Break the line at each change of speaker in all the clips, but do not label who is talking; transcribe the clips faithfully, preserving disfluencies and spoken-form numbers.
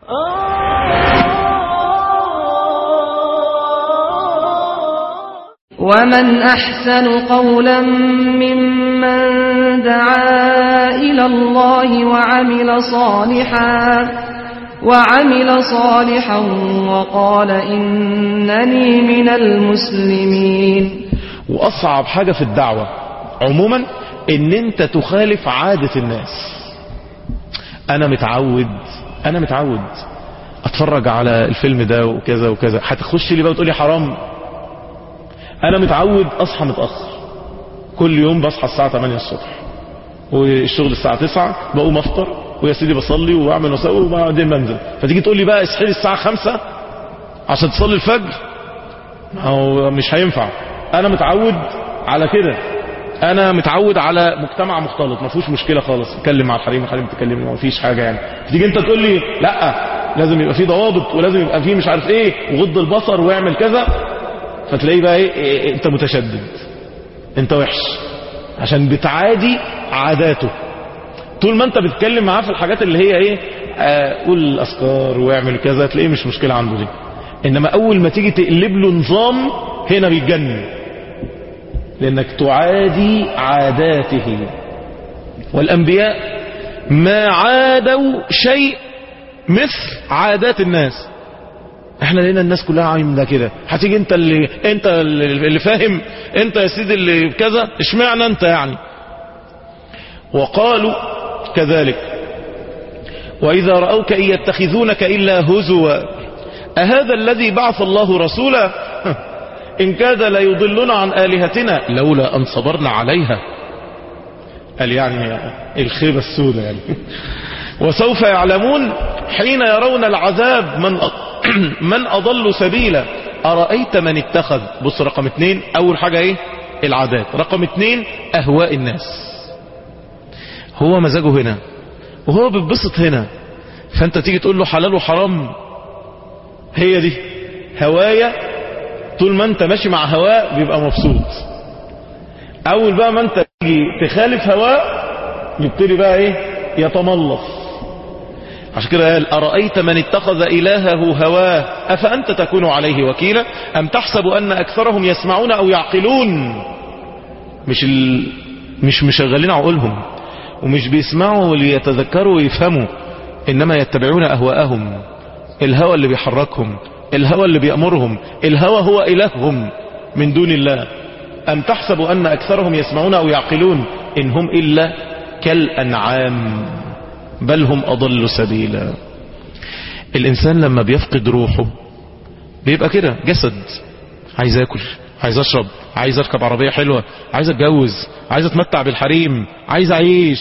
ومن أحسن قولا ممن دعا إلى الله وعمل صالحا وعمل صالحا وقال إنني من المسلمين.
وأصعب حاجة في الدعوة عموما إن أنت تخالف عادة الناس. أنا متعود أنا متعود أتفرج على الفيلم ده وكذا وكذا، هتخش لي بقى وتقولي حرام؟ أنا متعود أصحى متأخر، كل يوم بصحى الساعة تمانية الصبح والشغل الساعة تسعة، بقوم أفطر ويا سيدي بصلي وأعمل وسوي وبعدين بنزل. فتيجي تقول لي بقى اصحي لي الساعة خمسة عشان تصلي الفجر، هو مش هينفع. أنا متعود على كده، أنا متعود على مجتمع مختلط ما فيهوش مشكلة خالص، اتكلم مع الحريم الحريم تكلمني ما فيش حاجة يعني. تيجي أنت تقول لي لا لازم يبقى فيه ضوابط ولازم يبقى فيه مش عارف إيه وغض البصر ويعمل كذا، فتلاقيه بقى إيه, إيه أنت متشدد، أنت وحش عشان بتعادي عاداته. طول ما أنت بتتكلم معاه في الحاجات اللي هي إيه آه قول الأذكار ويعمل كذا، تلاقيه مش مشكلة عنده دي. إنما أول ما تيجي تقلب له نظام هنا بيتجنن، لأنك تعادي عاداته. والأنبياء ما عادوا شيء مثل عادات الناس. احنا لقينا الناس كلها عامله كده، هتيجي انت اللي انت اللي فاهم، انت يا سيدي اللي كذا، اشمعنى انت يعني. وقالوا كذلك وإذا رأوك إن يتخذونك إلا هزوا أهذا الذي بعث الله رسولا إن كاد ليضلنا عن آلهتنا لولا أن صبرنا عليها. قال يعني الخيبة السوداء يعني. وسوف يعلمون حين يرون العذاب من من أضل سبيلا أرأيت من اتخذ. بص رقم اتنين، أول حاجة ايه العادات، رقم اتنين أهواء الناس. هو مزاجه هنا وهو بيتبسط هنا، فانت تيجي تقول له حلال وحرام، هي دي هواية. طول ما انت ماشي مع هواه بيبقى مبسوط. اول بقى ما انت تيجي تخالف هواه يبتدي بقى ايه يتملص. عشان كده قال أرأيت من اتخذ إلهه هواه أفأنت تكون عليه وكيلا أم تحسب أن أكثرهم يسمعون أو يعقلون. مش ال... مش مشغلين عقولهم ومش بيسمعوا ليتذكروا ويفهموا، إنما يتبعون أهواءهم. الهوى اللي بيحركهم، الهوى اللي بيأمرهم، الهوى هو إلههم من دون الله. أم تحسب أن أكثرهم يسمعون أو يعقلون إن هم إلا كالأنعام بل هم أضل سبيلا. الإنسان لما بيفقد روحه بيبقى كده جسد، عايز أكل، عايز أشرب، عايز أركب عربية حلوة، عايز أتجوز، عايز أتمتع بالحريم، عايز أعيش.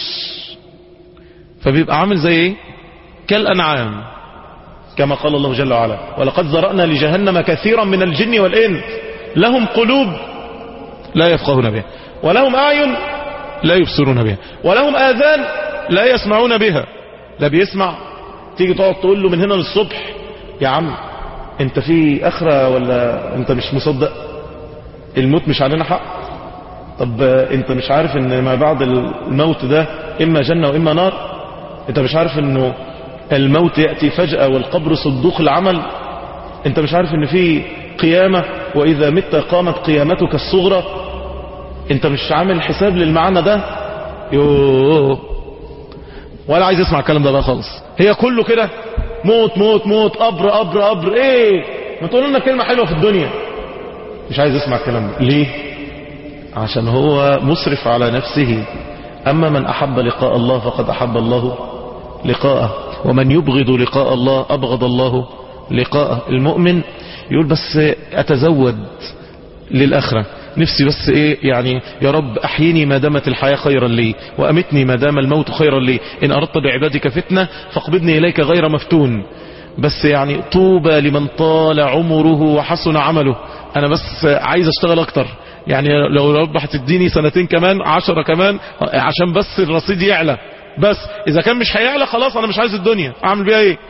فبيبقى عامل زي إيه كالأنعام، كما قال الله جل وعلا ولقد ذرأنا لجهنم كثيرا من الجن والإنس لهم قلوب لا يفقهون بها ولهم أعين لا يبصرون بها ولهم آذان لا يسمعون بها. لا بيسمع، تيجي تقعد تقول له من هنا للصبح يا عم انت في آخرة ولا انت مش مصدق؟ الموت مش علينا حق؟ طب انت مش عارف ان ما بعد الموت ده اما جنة واما نار؟ انت مش عارف انه الموت يأتي فجأة والقبر صندوق العمل؟ انت مش عارف ان في قيامة واذا مت قامت قيامتك الصغرى؟ انت مش عامل حساب للمعنى ده؟ يوه، ولا عايز يسمع الكلام ده بقى خالص. هي كله كده موت موت موت، قبر قبر قبر. ايه ما تقول لنا كلمة حلوة في الدنيا. مش عايز يسمع الكلام ده. ليه؟ عشان هو مسرف على نفسه. اما من احب لقاء الله فقد احب الله لقاءه، ومن يبغض لقاء الله أبغض الله لقاءه. المؤمن يقول بس أتزود للآخرة، نفسي بس إيه يعني يا رب أحيني ما دامت الحياة خيرا لي وأمتني ما دام الموت خيرا لي، إن أردت بعبادك فتنة فاقبضني إليك غير مفتون. بس يعني طوبى لمن طال عمره وحسن عمله. أنا بس عايز أشتغل أكتر، يعني لو رب هتديني سنتين كمان عشرة كمان عشان بس الرصيد يعلى. بس إذا كان مش هيعلى خلاص أنا مش عايز الدنيا، أعمل بيها إيه؟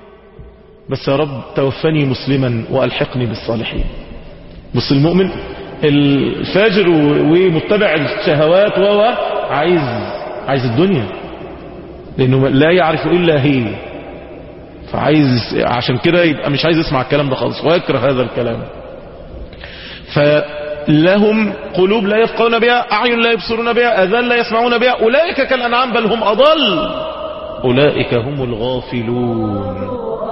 بس يا رب توفني مسلما وألحقني بالصالحين. بص المؤمن الفاجر ومتبع الشهوات وهو عايز عايز الدنيا، لأنه لا يعرف إلا هي، فعايز عشان كده يبقى مش عايز يسمع الكلام ده خالص ويكره هذا الكلام. فلهم قلوب لا يفقهون بها، أعين لا يبصرون بها، أذان لا يسمعون بها، أولئك كالأنعام بل هم أضل، أولئك هم الغافلون.